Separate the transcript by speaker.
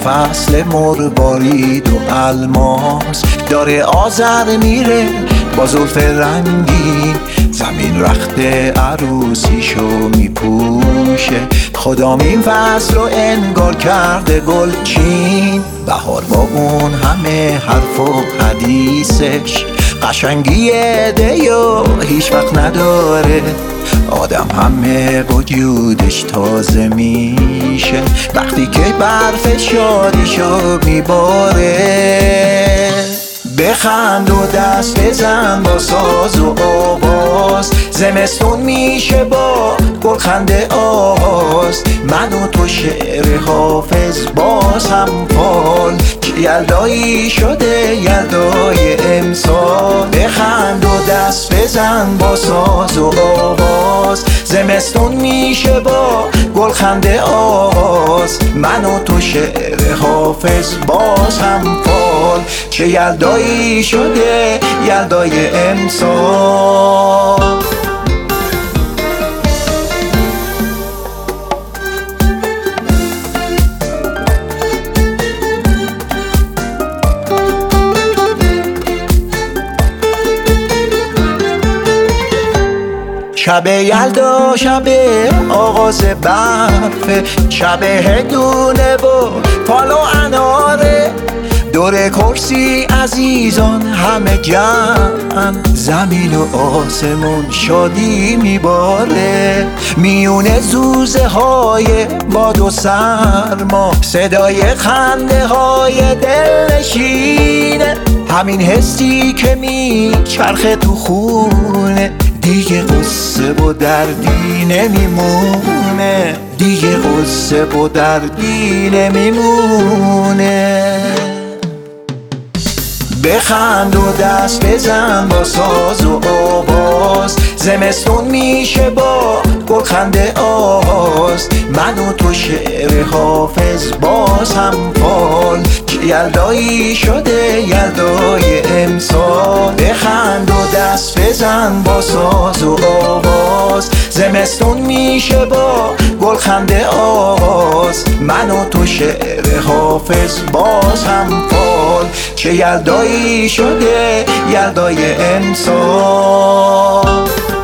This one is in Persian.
Speaker 1: فصل مروارید و الماس داره آذر میره با زلف رنگین، زمین رخت عروسیشو میپوشه. خدام این فصل رو انگار کرده گلچین، بهار با اون همه حرف و حدیثش قشنگی دیو هیچ وقت نداره. آدم همه وجودش تازه میشه وقتی که برف شادیشو میباره. بخند و دست بزن با ساز و آواز، زمستون میشه با گلخنده آغاز. من و تو شعر حافظ باز هم فال، یلدایی شده یلدای امسال. بخند و دست بزن با ساز و آواز، زمستون میشه با گلخنده آغاز. من و تو شعر حافظ باز هم فال، چه یلدایی شده یلدای امسال. شب یلدا شب آغاز برف، شب هدونه و فال و اناره. دور کرسی عزیزان همه جمع، زمین و آسمون شادی میباره. میونه زوزه های باد و سرما، صدای خنده های دلنشینه. همین حسی که میچرخه تو خونه، دیگه قصه و دردی نمیمونه، دیگه قصه و دردی نمیمونه. بخند و دست بزن با ساز و آواز، زمستون میشه با گلخنده آغاز. من و تو شعر حافظ باز هم فال، یلدایی شده یلدای امسال. بخند و دست بزن با ساز و آواز، زمستون میشه با گلخنده آغاز. من و تو شعر حافظ باز هم فال، چه یلدایی شده یلدای امسال.